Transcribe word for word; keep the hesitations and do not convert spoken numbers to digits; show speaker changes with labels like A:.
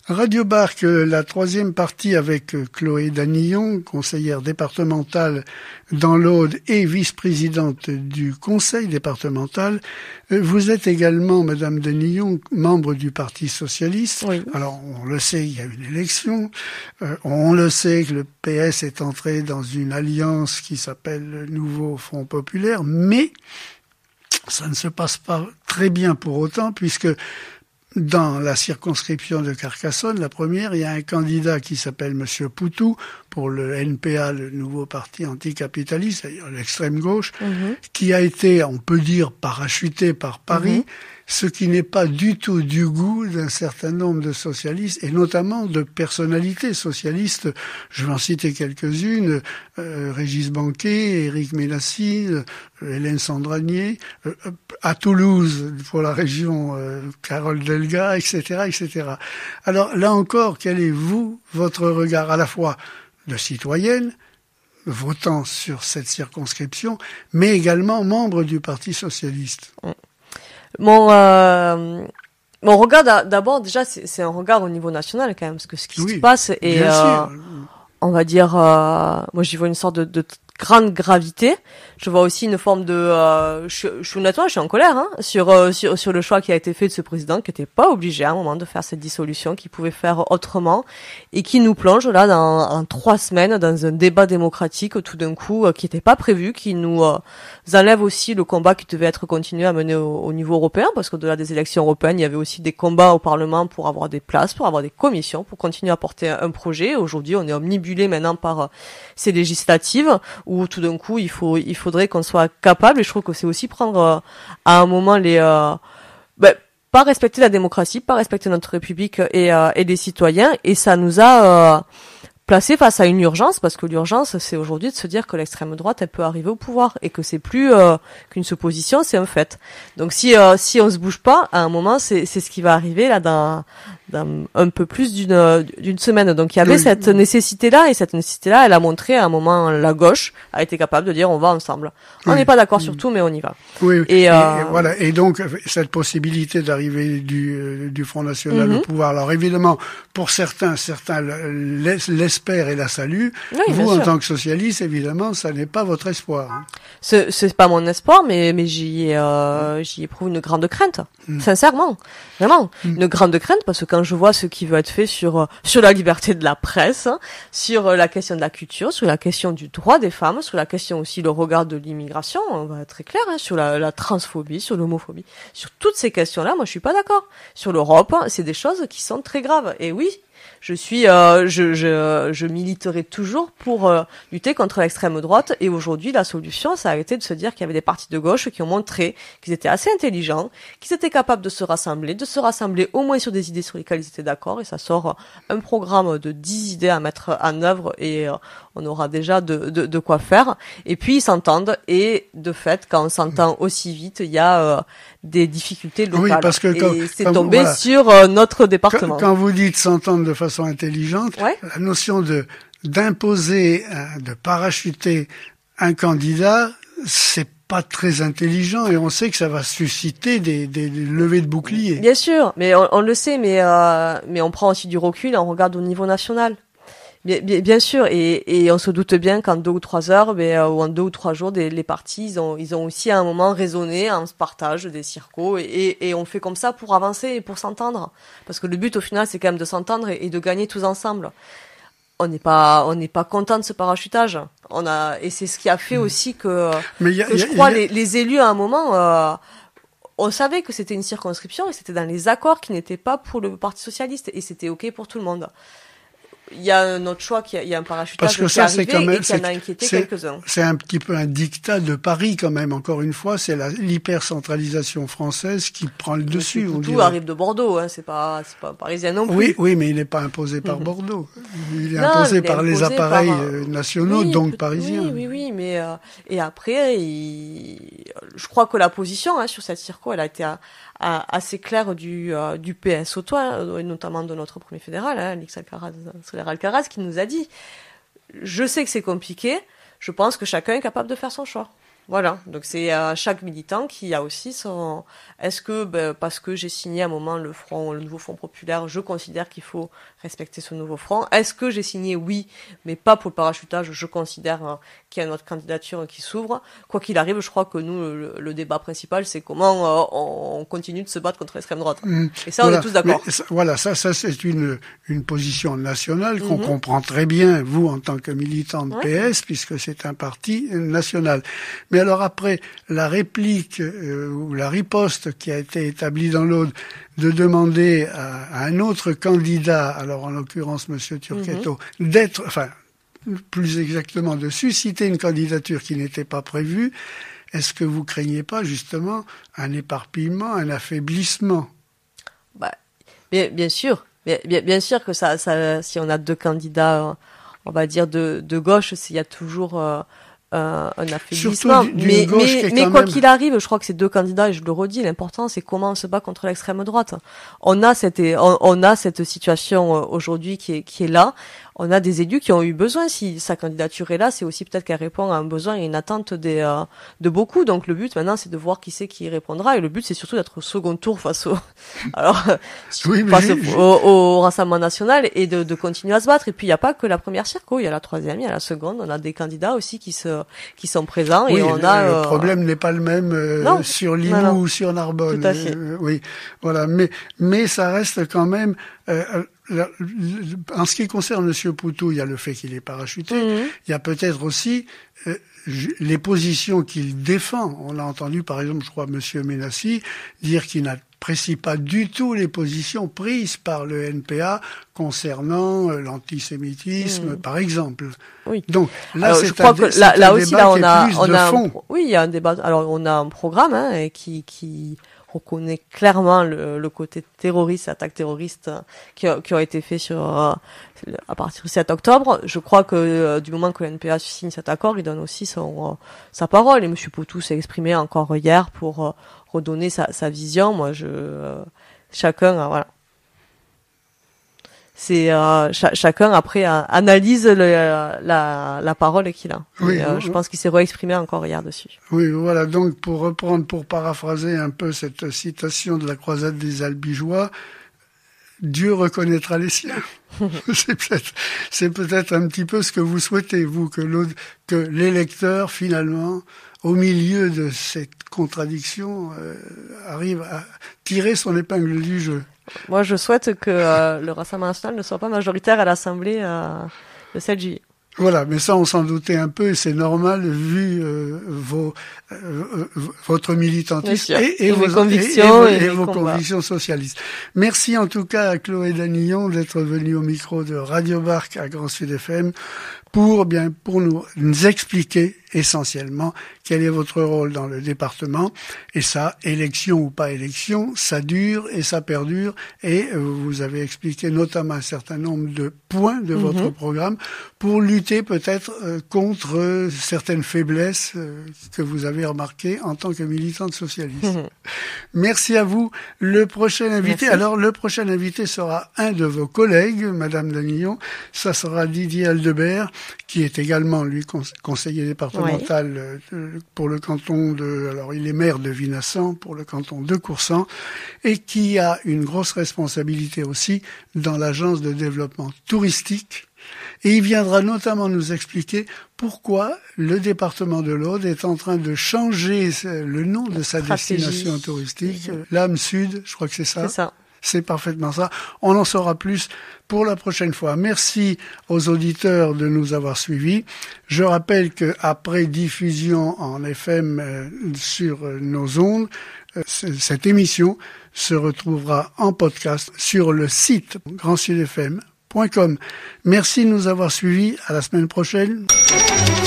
A: Radio Barque, la troisième partie avec Chloé Danillon, conseillère départementale dans l'Aude et vice-présidente du conseil départemental. Vous êtes également, Madame Danillon, membre du Parti socialiste.
B: Oui.
A: Alors, on le sait, il y a une élection. Euh, on le sait que le P S est entré dans une alliance qui s'appelle le Nouveau Front Populaire, mais ça ne se passe pas très bien pour autant, puisque dans la circonscription de Carcassonne, la première, il y a un candidat qui s'appelle Monsieur Poutou pour le N P A, le nouveau parti anticapitaliste, c'est-à-dire l'extrême gauche, mmh. qui a été, on peut dire, parachuté par Paris, mmh. ce qui n'est pas du tout du goût d'un certain nombre de socialistes, et notamment de personnalités socialistes. Je vais en citer quelques-unes, euh, Régis Banquet, Éric Mélassy, euh, Hélène Sandranier, euh, à Toulouse, pour la région, euh, Carole Delga, et cetera, et cetera. Alors, là encore, quel est, vous, votre regard à la fois de citoyenne, votant sur cette circonscription, mais également membre du Parti socialiste?
B: Mon, euh, mon regard, d'abord, déjà, c'est, c'est un regard au niveau national, quand même, parce que ce qui oui, se passe est, euh, on va dire, euh, moi, j'y vois une sorte de, de grande gravité. Je vois aussi une forme de, euh, je, je suis honnêtement, je suis en colère, hein, sur, euh, sur, sur le choix qui a été fait de ce président, qui n'était pas obligé à un moment de faire cette dissolution, qui pouvait faire autrement, et qui nous plonge là dans, en trois semaines dans un débat démocratique tout d'un coup, euh, qui n'était pas prévu, qui nous euh, enlève aussi le combat qui devait être continué à mener au, au niveau européen, parce qu'au-delà des élections européennes, il y avait aussi des combats au Parlement pour avoir des places, pour avoir des commissions, pour continuer à porter un, un projet. Aujourd'hui, on est omnibulé maintenant par euh, ces législatives, où tout d'un coup, il faut, il faudrait qu'on soit capable, et je trouve que c'est aussi prendre euh, à un moment les, euh, ben, pas respecter la démocratie, pas respecter notre République et, euh, et les citoyens, et ça nous a euh, placé face à une urgence, parce que l'urgence, c'est aujourd'hui de se dire que l'extrême droite, elle peut arriver au pouvoir, et que c'est plus euh, qu'une supposition, c'est un fait. Donc si euh, si on se bouge pas, à un moment, c'est c'est ce qui va arriver là dans dans un peu plus d'une d'une semaine. Donc il y avait oui. cette nécessité-là, et cette nécessité-là, elle a montré à un moment la gauche a été capable de dire on va ensemble. On n'est oui. pas d'accord sur tout, mais on y va.
A: Oui.
B: Et,
A: et,
B: euh...
A: et voilà. Et donc cette possibilité d'arriver du du Front National mm-hmm. au pouvoir. Alors évidemment, pour certains, certains l'espèrent et la saluent. Oui, vous, en sûr. tant que socialiste, évidemment, ça n'est pas votre espoir. Hein.
B: Ce c'est pas mon espoir, mais mais j'y euh, j'y éprouve une grande crainte, mm. sincèrement, vraiment, mm. une grande crainte, parce que quand je vois ce qui veut être fait sur sur la liberté de la presse, sur la question de la culture, sur la question du droit des femmes, sur la question aussi le regard de l'immigration, on va être très clair, hein, sur la, la transphobie, sur l'homophobie, sur toutes ces questions-là, moi je suis pas d'accord. Sur l'Europe, c'est des choses qui sont très graves. Et oui, je suis, euh, je, je, je militerai toujours pour euh, lutter contre l'extrême droite. Et aujourd'hui, la solution, ça a été de se dire qu'il y avait des partis de gauche qui ont montré qu'ils étaient assez intelligents, qu'ils étaient capables de se rassembler, de se rassembler au moins sur des idées sur lesquelles ils étaient d'accord. Et ça sort un programme de dix idées à mettre en œuvre, et euh, on aura déjà de, de, de quoi faire. Et puis ils s'entendent. Et de fait, quand on s'entend aussi vite, il y a euh, des difficultés locales.
A: Oui, parce que quand,
B: et c'est
A: quand,
B: tombé
A: voilà.
B: sur euh, notre département.
A: Quand, quand vous dites s'entendre de façon intelligente, ouais. la notion de d'imposer, de parachuter un candidat, c'est pas très intelligent, et on sait que ça va susciter des, des, des levées de boucliers.
B: Bien sûr, mais on, on le sait, mais euh, mais on prend aussi du recul, on regarde au niveau national. Bien, bien, bien sûr, et, et on se doute bien qu'en deux ou trois heures, mais, euh, ou en deux ou trois jours, des, les partis, ils ont, ils ont aussi à un moment raisonné, on se partage des circos, et, et, et on fait comme ça pour avancer et pour s'entendre. Parce que le but, au final, c'est quand même de s'entendre et, et de gagner tous ensemble. On n'est pas, on n'est pas content de ce parachutage. On a, et c'est ce qui a fait aussi que, mais y a, que je y a, crois, y a... les, les élus, à un moment, euh, on savait que c'était une circonscription, et c'était dans les accords qui n'étaient pas pour le Parti socialiste, et c'était OK pour tout le monde. Il y a un autre choix, qui a, il y a un parachutage qui
A: ça,
B: est arrivé,
A: quand même,
B: et qui en a inquiété
A: c'est,
B: quelques-uns.
A: C'est un petit peu un dictat de Paris, quand même, encore une fois, c'est la, l'hypercentralisation française qui prend le dessus.
B: On tout arrive de Bordeaux, hein, c'est pas, c'est pas parisien non plus.
A: Oui, oui, mais il n'est pas imposé par Bordeaux. Il est non, imposé il est par imposé les appareils par... nationaux, oui, donc parisiens.
B: Oui, oui, oui, mais, euh, et après, il... je crois que la position, hein, sur cette circo, elle a été à, à, assez claire du, euh, du P S auto, hein, notamment de notre premier fédéral, hein, Alix Alcaraz, Alcaraz, qui nous a dit, je sais que c'est compliqué, je pense que chacun est capable de faire son choix. Voilà, donc c'est à chaque militant qui a aussi son... Est-ce que, ben, parce que j'ai signé à un moment le front, le nouveau Front populaire, je considère qu'il faut respecter ce nouveau front. Est-ce que j'ai signé oui, mais pas pour le parachutage, je considère euh, qu'il y a une autre candidature qui s'ouvre. Quoi qu'il arrive, je crois que nous, le, le débat principal, c'est comment euh, on continue de se battre contre l'extrême droite. Mmh. Et ça, voilà. On est tous d'accord.
A: Mais, voilà, ça, ça c'est une, une position nationale qu'on mmh. comprend très bien, vous, en tant que militant de ouais. P S, puisque c'est un parti national. Mais alors après, la réplique euh, ou la riposte qui a été établie dans l'Aude de demander à, à un autre candidat, alors en l'occurrence Monsieur Turquetto, mmh. d'être, enfin, plus exactement, de susciter une candidature qui n'était pas prévue, est-ce que vous craignez pas justement un éparpillement, un affaiblissement?
B: Bah, bien, bien sûr, bien, bien, bien sûr que ça, ça, si on a deux candidats, on va dire de, de gauche, il y a toujours euh, euh, un affaiblissement. Du, mais mais, mais quoi même... qu'il arrive, je crois que ces deux candidats, et je le redis, l'important c'est comment on se bat contre l'extrême droite. On a cette, on, on a cette situation aujourd'hui qui est, qui est là. On a des élus qui ont eu besoin, si sa candidature est là, c'est aussi peut-être qu'elle répond à un besoin et une attente des, euh, de beaucoup. Donc le but maintenant, c'est de voir qui c'est qui répondra. Et le but, c'est surtout d'être au second tour face au, alors, oui, face au, au, au Rassemblement national et de, de continuer à se battre. Et puis il n'y a pas que la première circo, il y a la troisième, il y a la seconde. On a des candidats aussi qui se, qui sont présents.
A: Oui,
B: et on
A: le,
B: a.
A: Le
B: euh...
A: problème n'est pas le même euh, sur Limoux non, non. ou sur Narbonne.
B: Tout à fait.
A: Euh, oui, voilà. Mais mais ça reste quand même. Euh, En ce qui concerne M. Poutou, il y a le fait qu'il est parachuté. Mmh. Il y a peut-être aussi euh, les positions qu'il défend. On a entendu, par exemple, je crois, M. Ménassi dire qu'il n'apprécie pas du tout les positions prises par le N P A concernant euh, l'antisémitisme, mmh. par exemple.
B: Oui.
A: Donc là,
B: alors,
A: c'est
B: je crois
A: un,
B: que
A: c'est
B: là,
A: un
B: là
A: débat
B: aussi, là, on
A: qui
B: a,
A: est plus
B: on
A: de
B: a
A: fond.
B: Un, oui, il y a un débat. Alors, on a un programme hein, qui qui reconnaît clairement le, le côté terroriste, attaque terroriste qui, qui ont été faits sur euh, à partir du sept octobre. Je crois que euh, du moment que l'N P A signe cet accord, il donne aussi son euh, sa parole. Et M. Poutou s'est exprimé encore hier pour euh, redonner sa, sa vision. Moi, je euh, chacun, euh, voilà. C'est euh, ch- chacun après euh, analyse le, la, la parole qu'il a. Oui, et, euh, oui, je oui. pense qu'il s'est réexprimé encore hier dessus.
A: Oui, voilà. Donc pour reprendre, pour paraphraser un peu cette citation de la croisade des Albigeois, Dieu reconnaîtra les siens. c'est peut-être, c'est peut-être un petit peu ce que vous souhaitez, vous, que l'autre, que l'électeur finalement, au milieu de cette contradiction, euh, arrive à tirer son épingle du jeu.
B: Moi, je souhaite que euh, le Rassemblement national ne soit pas majoritaire à l'Assemblée euh, le sept juillet.
A: Voilà, mais ça, on s'en doutait un peu, et c'est normal vu euh, vos, euh, votre militantisme et, et, et, vos, convictions et, et, et, et vos convictions socialistes. Merci en tout cas à Chloé Danillon d'être venue au micro de Radio Barque à Grand Sud F M pour bien pour nous, nous expliquer essentiellement quel est votre rôle dans le département. Et ça, élection ou pas élection, ça dure et ça perdure. Et euh, vous avez expliqué notamment un certain nombre de points de mm-hmm. votre programme pour lutter peut-être euh, contre euh, certaines faiblesses euh, que vous avez remarquées en tant que militante socialiste. Mm-hmm. Merci à vous. Le prochain invité, Merci. alors le prochain invité sera un de vos collègues, Madame Danillon. Ça sera Didier Aldebert, qui est également, lui, cons- conseiller départemental oui. euh, pour le canton de... Alors, il est maire de Vinassan pour le canton de Coursan et qui a une grosse responsabilité aussi dans l'agence de développement touristique. Et il viendra notamment nous expliquer pourquoi le département de l'Aude est en train de changer le nom de sa Stratégie. destination touristique. Mmh. L'âme Sud, je crois que c'est ça.
B: C'est ça.
A: C'est parfaitement ça. On en saura plus pour la prochaine fois. Merci aux auditeurs de nous avoir suivis. Je rappelle que après diffusion en F M euh, sur euh, nos ondes, euh, c- cette émission se retrouvera en podcast sur le site grand sud f m point com. Merci de nous avoir suivis. À la semaine prochaine.